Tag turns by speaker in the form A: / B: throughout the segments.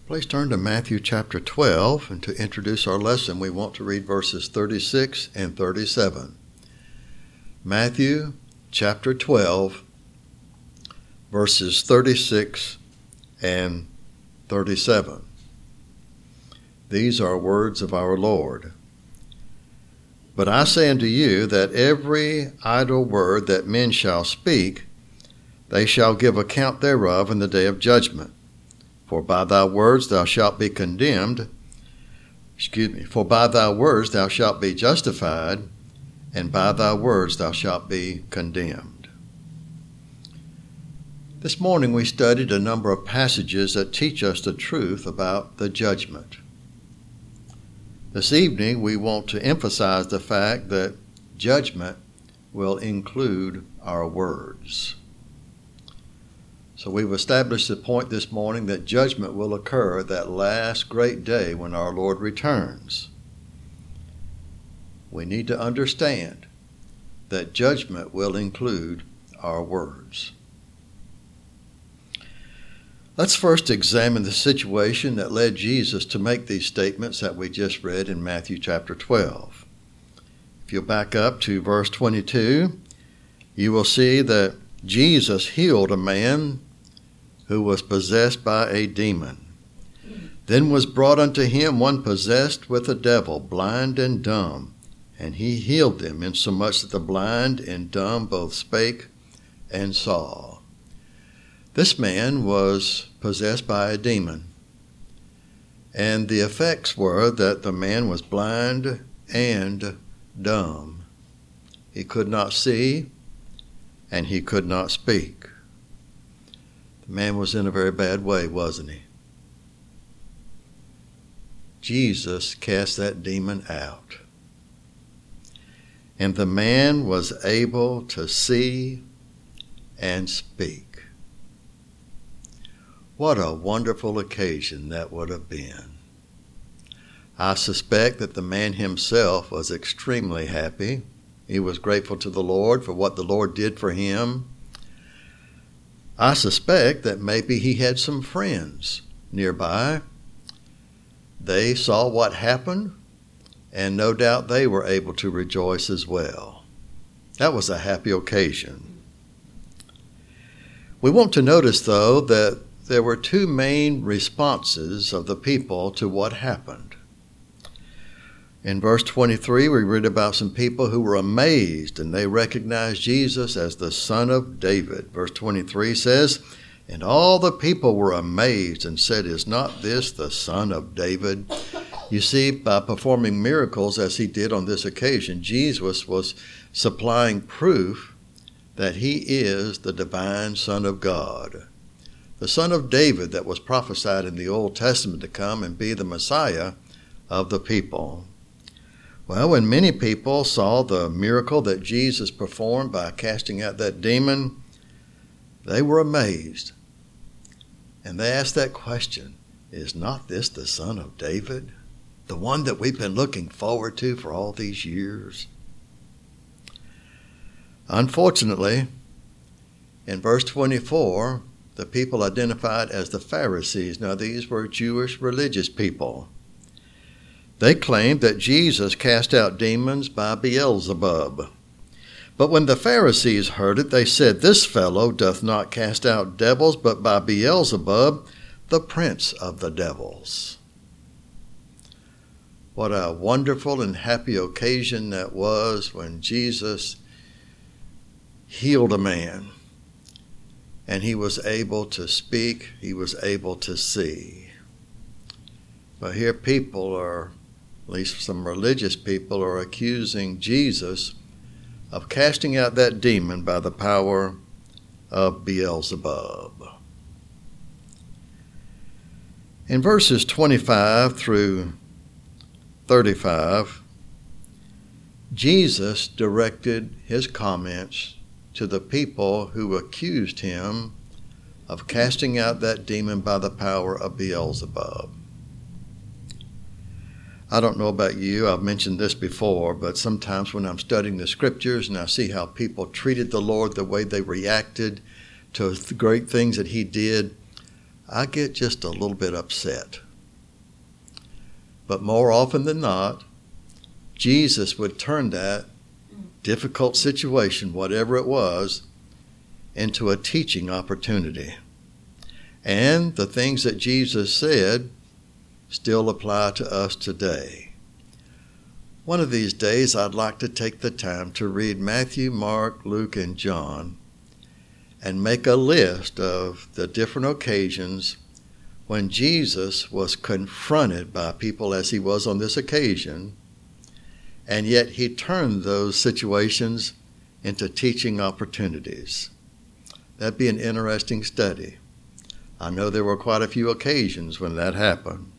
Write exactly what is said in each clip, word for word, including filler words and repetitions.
A: Please turn to Matthew chapter twelve, and to introduce our lesson, we want to read verses thirty-six and thirty-seven. Matthew chapter twelve, verses thirty-six and thirty-seven. These are words of our Lord. But I say unto you that every idle word that men shall speak, they shall give account thereof in the day of judgment. For by thy words thou shalt be condemned, excuse me, for by thy words thou shalt be justified, and by thy words thou shalt be condemned. This morning we studied a number of passages that teach us the truth about the judgment. This evening we want to emphasize the fact that judgment will include our words. So we've established the point this morning that judgment will occur that last great day when our Lord returns. We need to understand that judgment will include our words. Let's first examine the situation that led Jesus to make these statements that we just read in Matthew chapter twelve. If you'll back up to verse twenty-two, you will see that Jesus healed a man who was possessed by a demon. Then was brought unto him one possessed with a devil, blind and dumb, and he healed them, insomuch that the blind and dumb both spake and saw. This man was possessed by a demon, and the effects were that the man was blind and dumb. He could not see, and he could not speak. The man was in a very bad way, wasn't he? Jesus cast that demon out, and the man was able to see and speak. What a wonderful occasion that would have been. I suspect that the man himself was extremely happy. He was grateful to the Lord for what the Lord did for him. I suspect that maybe he had some friends nearby. They saw what happened, and no doubt they were able to rejoice as well. That was a happy occasion. We want to notice, though, that there were two main responses of the people to what happened. In verse twenty-three, we read about some people who were amazed, and they recognized Jesus as the Son of David. Verse twenty-three says, and all the people were amazed and said, is not this the Son of David? You see, by performing miracles as he did on this occasion, Jesus was supplying proof that he is the divine Son of God, the Son of David that was prophesied in the Old Testament to come and be the Messiah of the people. Well, when many people saw the miracle that Jesus performed by casting out that demon, they were amazed. And they asked that question, is not this the Son of David? The one that we've been looking forward to for all these years? Unfortunately, in verse twenty-four, the people identified as the Pharisees. Now, these were Jewish religious people. They claimed that Jesus cast out demons by Beelzebub. But when the Pharisees heard it, they said, this fellow doth not cast out devils, but by Beelzebub, the prince of the devils. What a wonderful and happy occasion that was when Jesus healed a man, and he was able to speak, he was able to see. But here people are, at least some religious people, are accusing Jesus of casting out that demon by the power of Beelzebub. In verses twenty-five through thirty-five, Jesus directed his comments to the people who accused him of casting out that demon by the power of Beelzebub. I don't know about you, I've mentioned this before, but sometimes when I'm studying the scriptures and I see how people treated the Lord, the way they reacted to the great things that he did, I get just a little bit upset. But more often than not, Jesus would turn that difficult situation, whatever it was, into a teaching opportunity. And the things that Jesus said still apply to us today. One of these days, I'd like to take the time to read Matthew, Mark, Luke, and John and make a list of the different occasions when Jesus was confronted by people as he was on this occasion, and yet he turned those situations into teaching opportunities. That'd be an interesting study. I know there were quite a few occasions when that happened.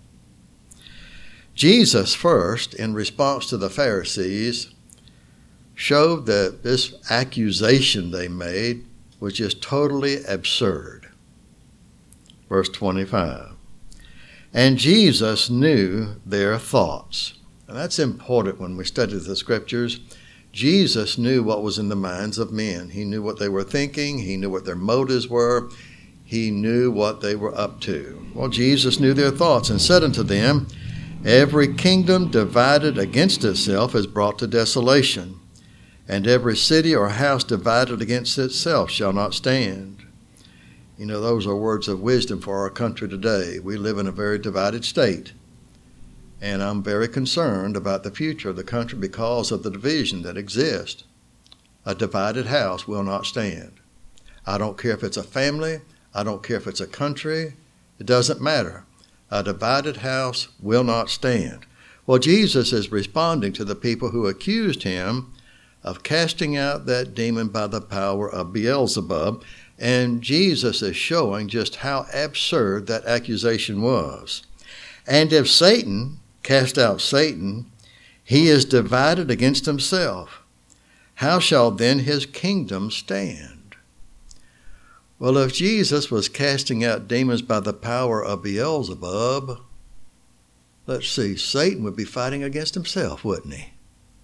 A: Jesus first, in response to the Pharisees, showed that this accusation they made was just totally absurd. Verse twenty-five. And Jesus knew their thoughts. And that's important when we study the scriptures. Jesus knew what was in the minds of men. He knew what they were thinking. He knew what their motives were. He knew what they were up to. Well, Jesus knew their thoughts and said unto them, every kingdom divided against itself is brought to desolation, and every city or house divided against itself shall not stand. You know, those are words of wisdom for our country today. We live in a very divided state, and I'm very concerned about the future of the country because of the division that exists. A divided house will not stand. I don't care if it's a family. I don't care if it's a country. It doesn't matter. A divided house will not stand. Well, Jesus is responding to the people who accused him of casting out that demon by the power of Beelzebub, and Jesus is showing just how absurd that accusation was. And if Satan cast out Satan, he is divided against himself. How shall then his kingdom stand? Well, if Jesus was casting out demons by the power of Beelzebub, let's see, Satan would be fighting against himself, wouldn't he?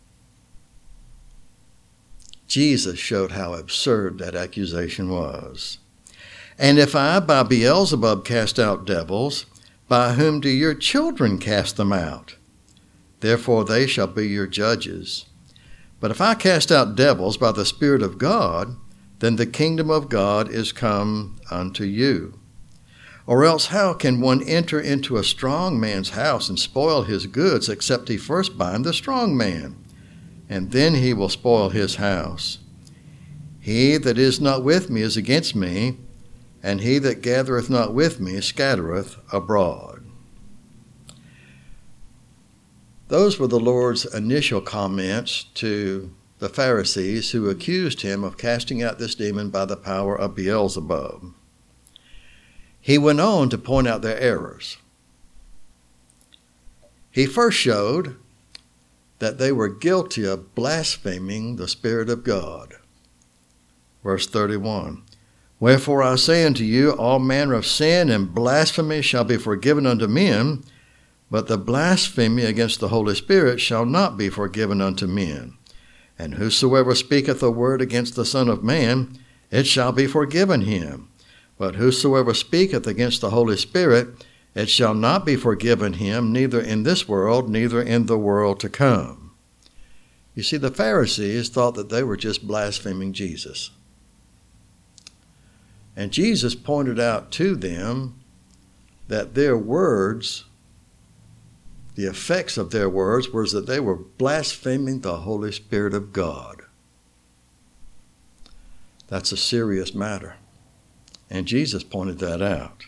A: Jesus showed how absurd that accusation was. And if I by Beelzebub cast out devils, by whom do your children cast them out? Therefore they shall be your judges. But if I cast out devils by the Spirit of God, then the kingdom of God is come unto you. Or else how can one enter into a strong man's house and spoil his goods, except he first bind the strong man? And then he will spoil his house. He that is not with me is against me, and he that gathereth not with me scattereth abroad. Those were the Lord's initial comments to the Pharisees who accused him of casting out this demon by the power of Beelzebub. He went on to point out their errors. He first showed that they were guilty of blaspheming the Spirit of God. Verse thirty-one, wherefore I say unto you, all manner of sin and blasphemy shall be forgiven unto men, but the blasphemy against the Holy Spirit shall not be forgiven unto men. And whosoever speaketh a word against the Son of Man, it shall be forgiven him. But whosoever speaketh against the Holy Spirit, it shall not be forgiven him, neither in this world, neither in the world to come. You see, the Pharisees thought that they were just blaspheming Jesus. And Jesus pointed out to them that their words, the effects of their words, was that they were blaspheming the Holy Spirit of God. That's a serious matter. And Jesus pointed that out.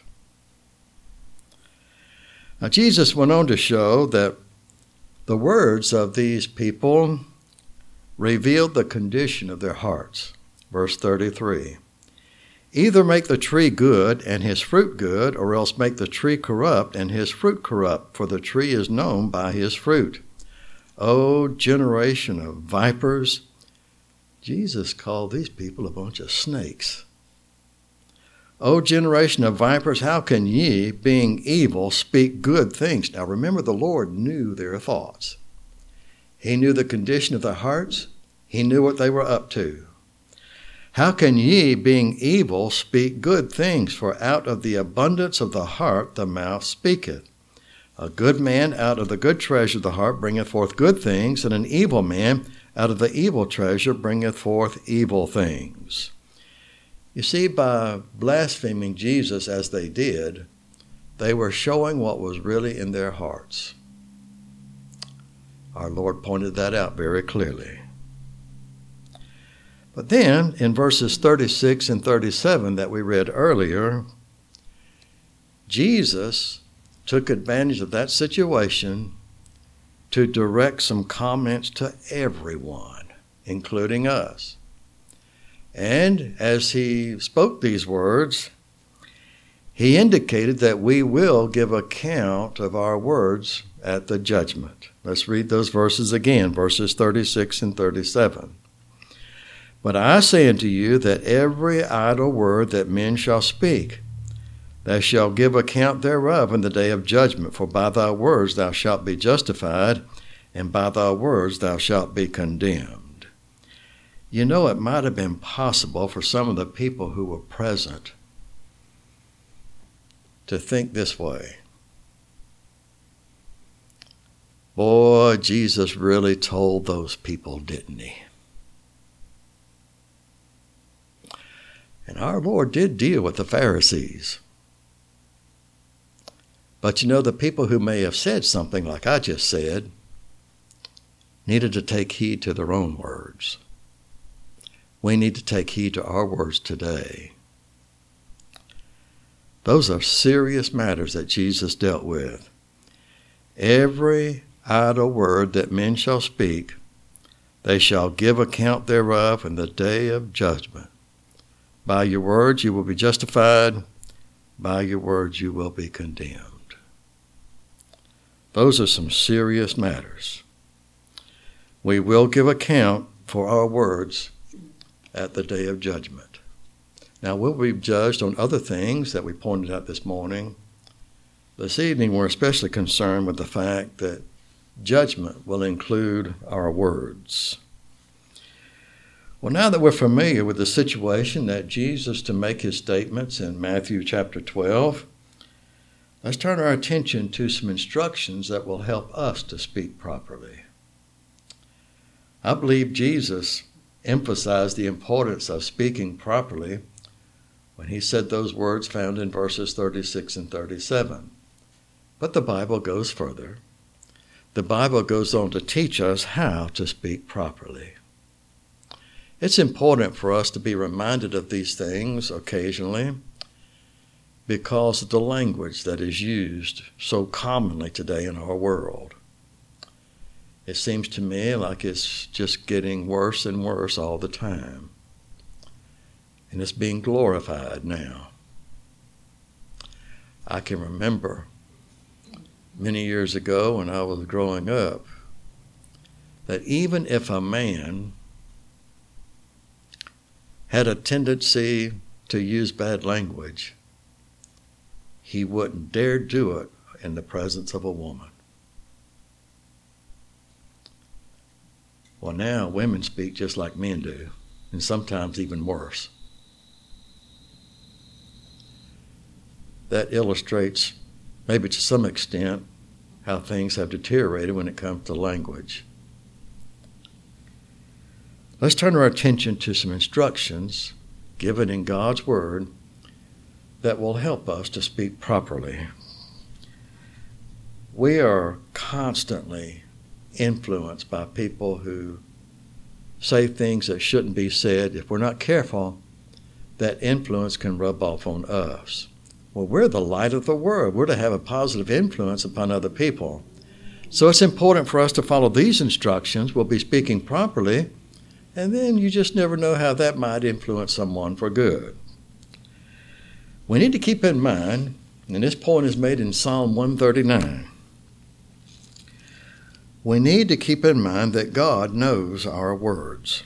A: Now, Jesus went on to show that the words of these people revealed the condition of their hearts. Verse thirty-three, either make the tree good and his fruit good, or else make the tree corrupt and his fruit corrupt, for the tree is known by his fruit. O generation of vipers! Jesus called these people a bunch of snakes. O generation of vipers, how can ye, being evil, speak good things? Now remember, the Lord knew their thoughts. He knew the condition of their hearts. He knew what they were up to. How can ye, being evil, speak good things? For out of the abundance of the heart the mouth speaketh. A good man out of the good treasure of the heart bringeth forth good things, and an evil man out of the evil treasure bringeth forth evil things. You see, by blaspheming Jesus as they did, they were showing what was really in their hearts. Our Lord pointed that out very clearly. But then, in verses thirty-six and thirty-seven that we read earlier, Jesus took advantage of that situation to direct some comments to everyone, including us. And as he spoke these words, he indicated that we will give account of our words at the judgment. Let's read those verses again, verses thirty-six and thirty-seven. But I say unto you that every idle word that men shall speak, thou shalt give account thereof in the day of judgment. For by thy words thou shalt be justified, and by thy words thou shalt be condemned. You know, it might have been possible for some of the people who were present to think this way. Boy, Jesus really told those people, didn't he? And our Lord did deal with the Pharisees. But you know, the people who may have said something like I just said needed to take heed to their own words. We need to take heed to our words today. Those are serious matters that Jesus dealt with. Every idle word that men shall speak, they shall give account thereof in the day of judgment. By your words you will be justified, by your words you will be condemned. Those are some serious matters. We will give account for our words at the day of judgment. Now, we'll be judged on other things that we pointed out this morning. This evening, we're especially concerned with the fact that judgment will include our words. Well, now that we're familiar with the situation that Jesus to make his statements in Matthew chapter twelve, let's turn our attention to some instructions that will help us to speak properly. I believe Jesus emphasized the importance of speaking properly when he said those words found in verses thirty-six and thirty-seven. But the Bible goes further. The Bible goes on to teach us how to speak properly. It's important for us to be reminded of these things occasionally because of the language that is used so commonly today in our world. It seems to me like it's just getting worse and worse all the time. And it's being glorified now. I can remember many years ago when I was growing up that even if a man had a tendency to use bad language, he wouldn't dare do it in the presence of a woman. Well, now women speak just like men do, and sometimes even worse. That illustrates, maybe to some extent, how things have deteriorated when it comes to language. Let's turn our attention to some instructions given in God's Word that will help us to speak properly. We are constantly influenced by people who say things that shouldn't be said. If we're not careful, that influence can rub off on us. Well, we're the light of the world. We're to have a positive influence upon other people. So it's important for us to follow these instructions. We'll be speaking properly, and then you just never know how that might influence someone for good. We need to keep in mind, and this point is made in Psalm one thirty-nine, we need to keep in mind that God knows our words.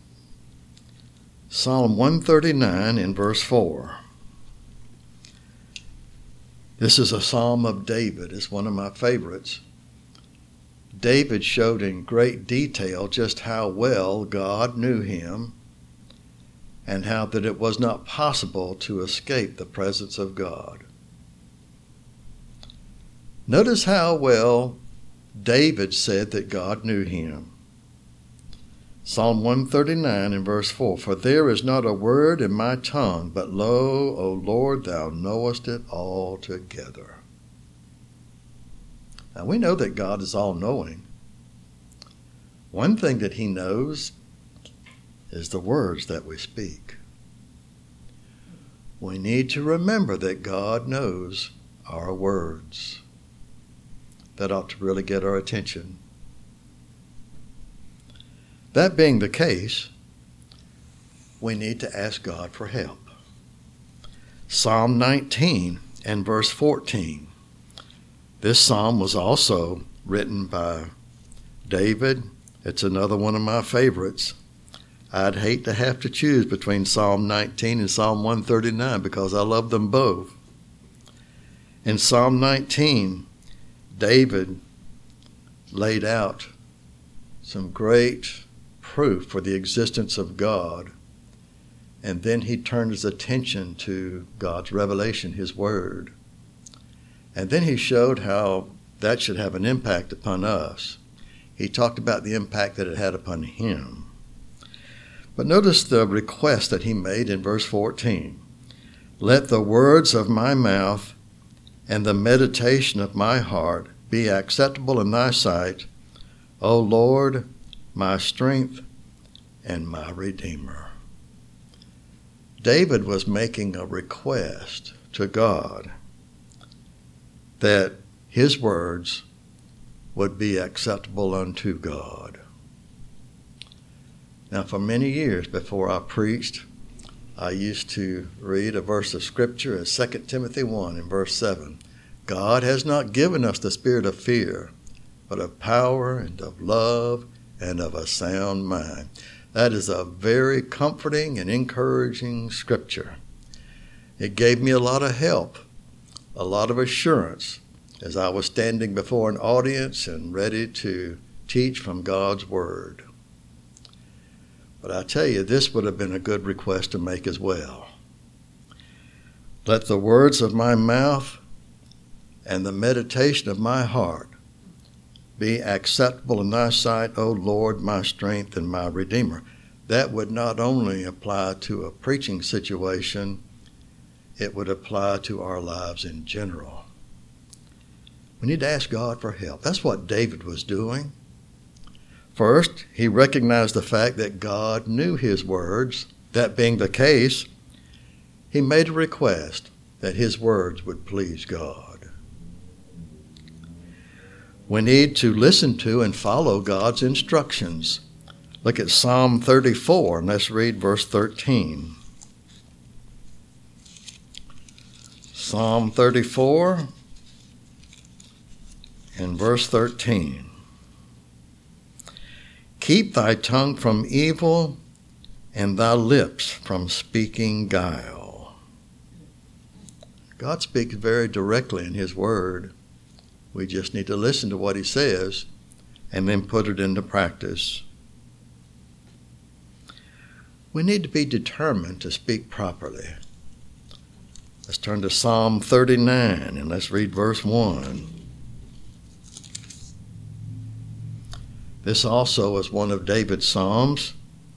A: Psalm one thirty-nine in verse four. This is a psalm of David. It's one of my favorites. David showed in great detail just how well God knew him and how that it was not possible to escape the presence of God. Notice how well David said that God knew him. Psalm one thirty-nine and verse four, "For there is not a word in my tongue, but lo, O Lord, thou knowest it altogether." Now we know that God is all-knowing. One thing that he knows is the words that we speak. We need to remember that God knows our words. That ought to really get our attention. That being the case, we need to ask God for help. Psalm nineteen and verse fourteen. This psalm was also written by David. It's another one of my favorites. I'd hate to have to choose between Psalm nineteen and Psalm one thirty-nine because I love them both. In Psalm nineteen, David laid out some great proof for the existence of God, and then he turned his attention to God's revelation, his word. And then he showed how that should have an impact upon us. He talked about the impact that it had upon him. But notice the request that he made in verse fourteen. "Let the words of my mouth and the meditation of my heart be acceptable in thy sight, O Lord, my strength and my Redeemer." David was making a request to God that his words would be acceptable unto God. Now, for many years before I preached, I used to read a verse of Scripture as Second Timothy one in verse seven. "God has not given us the spirit of fear, but of power and of love and of a sound mind." That is a very comforting and encouraging Scripture. It gave me a lot of help, a lot of assurance as I was standing before an audience and ready to teach from God's Word. But I tell you, this would have been a good request to make as well. "Let the words of my mouth and the meditation of my heart be acceptable in thy sight, O Lord, my strength and my Redeemer." That would not only apply to a preaching situation, it would apply to our lives in general. We need to ask God for help. That's what David was doing. First, he recognized the fact that God knew his words. That being the case, he made a request that his words would please God. We need to listen to and follow God's instructions. Look at Psalm thirty-four, and let's read verse thirteen. Psalm thirty-four and verse thirteen. "Keep thy tongue from evil and thy lips from speaking guile." God speaks very directly in his word. We just need to listen to what he says and then put it into practice. We need to be determined to speak properly. Let's turn to Psalm thirty-nine and let's read verse one. This also is one of David's psalms.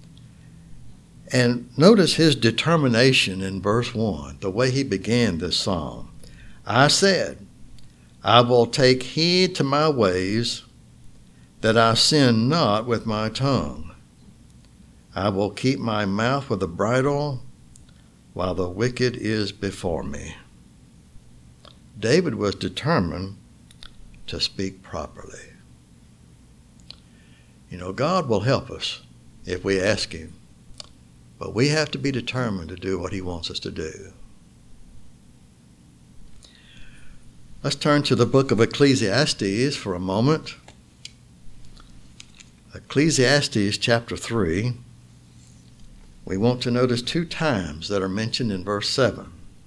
A: And notice his determination in verse one, the way he began this psalm. "I said, I will take heed to my ways, that I sin not with my tongue. I will keep my mouth with a bridle, while the wicked is before me." David was determined to speak properly. You know, God will help us if we ask him, but we have to be determined to do what he wants us to do. Let's turn to the book of Ecclesiastes for a moment. Ecclesiastes chapter three. We want to notice two times that are mentioned in verse seven.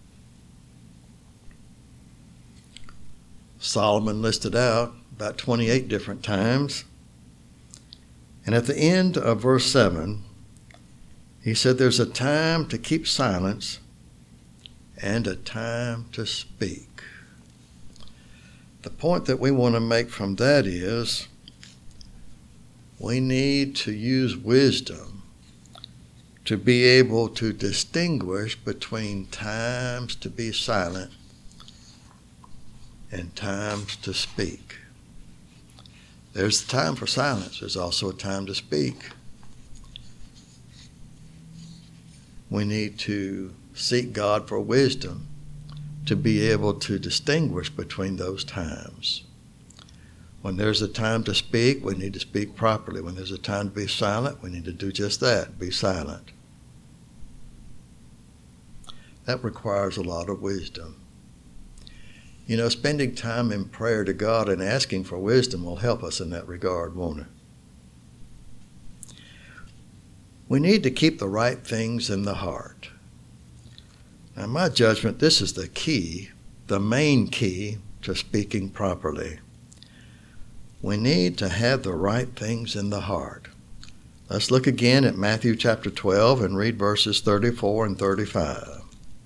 A: Solomon listed out about twenty-eight different times. And at the end of verse seven, He said there's a time to keep silence and a time to speak. The point that we want to make from that is we need to use wisdom to be able to distinguish between times to be silent and times to speak. There's a time for silence. There's also a time to speak. We need to seek God for wisdom to be able to distinguish between those times. When there's a time to speak, we need to speak properly. When there's a time to be silent, we need to do just that, be silent. That requires a lot of wisdom. You know, spending time in prayer to God and asking for wisdom will help us in that regard, won't it? We need to keep the right things in the heart. Now, in my judgment, this is the key, the main key to speaking properly. We need to have the right things in the heart. Let's look again at Matthew chapter twelve and read verses thirty-four and thirty-five.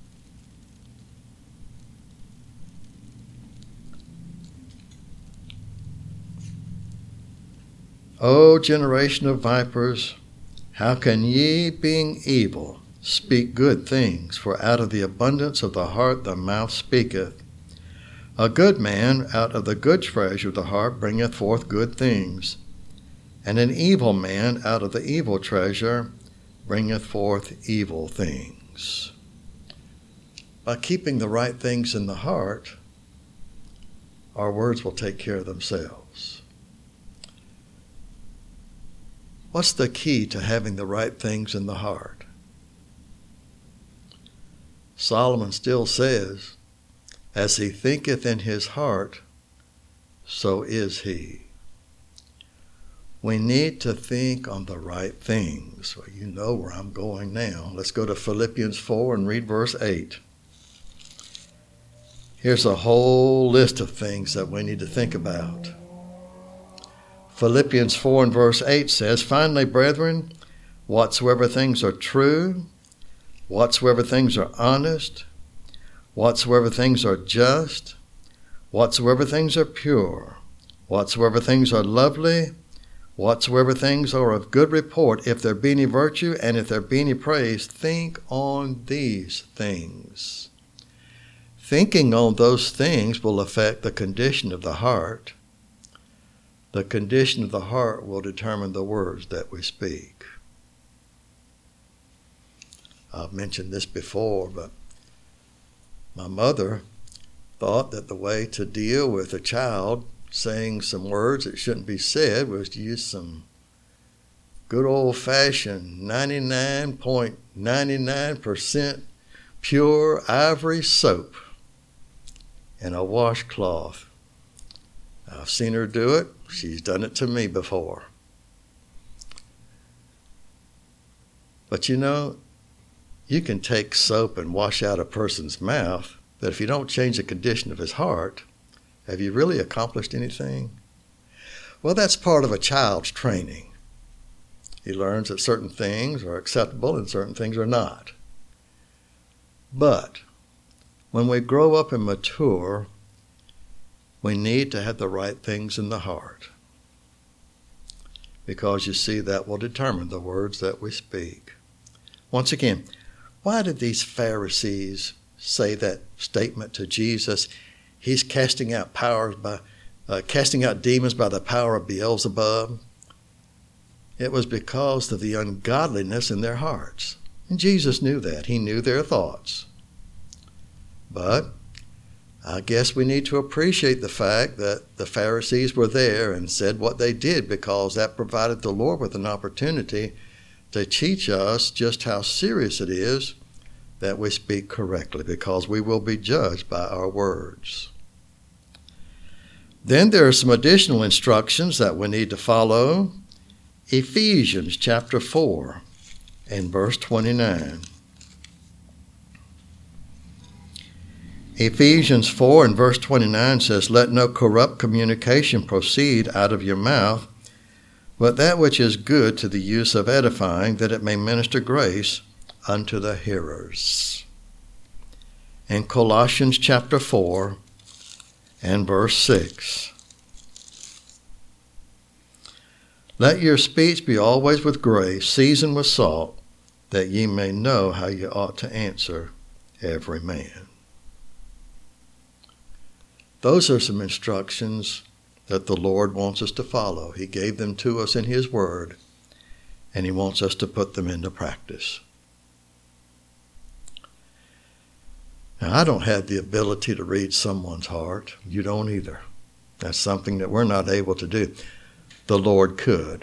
A: O generation of vipers, how can ye, being evil, speak good things? For out of the abundance of the heart the mouth speaketh. A good man out of the good treasure of the heart bringeth forth good things, and an evil man out of the evil treasure bringeth forth evil things. By keeping the right things in the heart, our words will take care of themselves. What's the key to having the right things in the heart? Solomon still says, as he thinketh in his heart, so is he. We need to think on the right things. Well, you know where I'm going now. Let's go to Philippians four and read verse eight. Here's a whole list of things that we need to think about. Philippians four and verse eight says, finally, brethren, whatsoever things are true, whatsoever things are honest, whatsoever things are just, whatsoever things are pure, whatsoever things are lovely, whatsoever things are of good report, if there be any virtue and if there be any praise, think on these things. Thinking on those things will affect the condition of the heart. The condition of the heart will determine the words that we speak. I've mentioned this before, but my mother thought that the way to deal with a child saying some words that shouldn't be said was to use some good old-fashioned ninety-nine point nine nine percent pure ivory soap and a washcloth. I've seen her do it. She's done it to me before. But you know, you can take soap and wash out a person's mouth, but if you don't change the condition of his heart, have you really accomplished anything? Well, that's part of a child's training. He learns that certain things are acceptable and certain things are not. But when we grow up and mature, we need to have the right things in the heart. Because you see, that will determine the words that we speak. Once again, why did these Pharisees say that statement to Jesus? He's casting out powers by, uh, casting out demons by the power of Beelzebub. It was because of the ungodliness in their hearts. And Jesus knew that. He knew their thoughts. But I guess we need to appreciate the fact that the Pharisees were there and said what they did, because that provided the Lord with an opportunity to teach us just how serious it is that we speak correctly, because we will be judged by our words. Then there are some additional instructions that we need to follow. Ephesians chapter four and verse twenty-nine. Ephesians four and verse twenty-nine says, let no corrupt communication proceed out of your mouth, but that which is good to the use of edifying, that it may minister grace unto the hearers. In Colossians chapter four and verse six, let your speech be always with grace, seasoned with salt, that ye may know how ye ought to answer every man. Those are some instructions that the Lord wants us to follow. He gave them to us in His Word, and He wants us to put them into practice. Now, I don't have the ability to read someone's heart. You don't either. That's something that we're not able to do. The Lord could.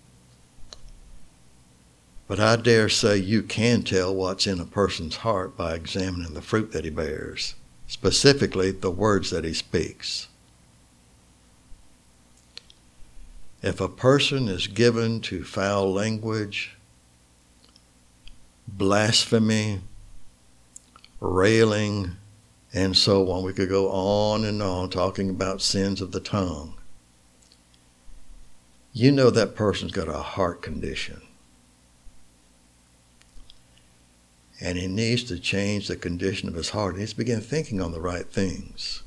A: But I dare say you can tell what's in a person's heart by examining the fruit that he bears, specifically the words that he speaks. If a person is given to foul language, blasphemy, railing, and so on, we could go on and on talking about sins of the tongue, you know that person's got a heart condition. And he needs to change the condition of his heart. He needs to begin thinking on the right things.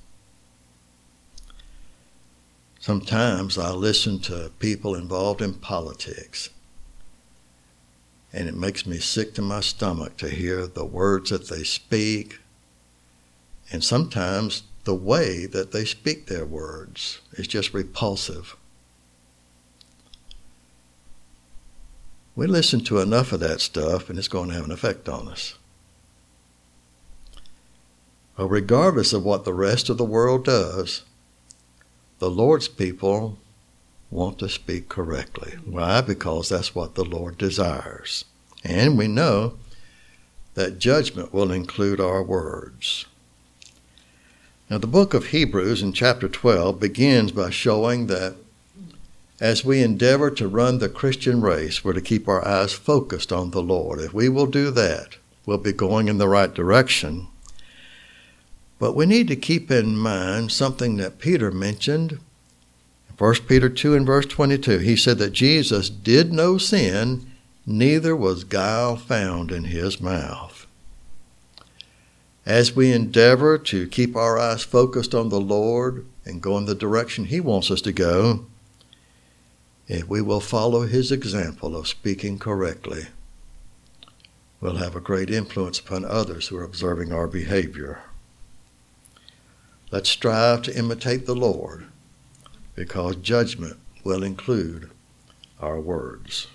A: Sometimes I listen to people involved in politics, and it makes me sick to my stomach to hear the words that they speak, and sometimes the way that they speak their words is just repulsive. We listen to enough of that stuff, and it's going to have an effect on us. But regardless of what the rest of the world does, the Lord's people want to speak correctly. Why? Because that's what the Lord desires. And we know that judgment will include our words. Now, the book of Hebrews in chapter twelve begins by showing that as we endeavor to run the Christian race, we're to keep our eyes focused on the Lord. If we will do that, we'll be going in the right direction. But we need to keep in mind something that Peter mentioned. First Peter two and verse twenty-two, he said that Jesus did no sin, neither was guile found in his mouth. As we endeavor to keep our eyes focused on the Lord and go in the direction He wants us to go, if we will follow His example of speaking correctly, we'll have a great influence upon others who are observing our behavior. Let's strive to imitate the Lord, because judgment will include our words.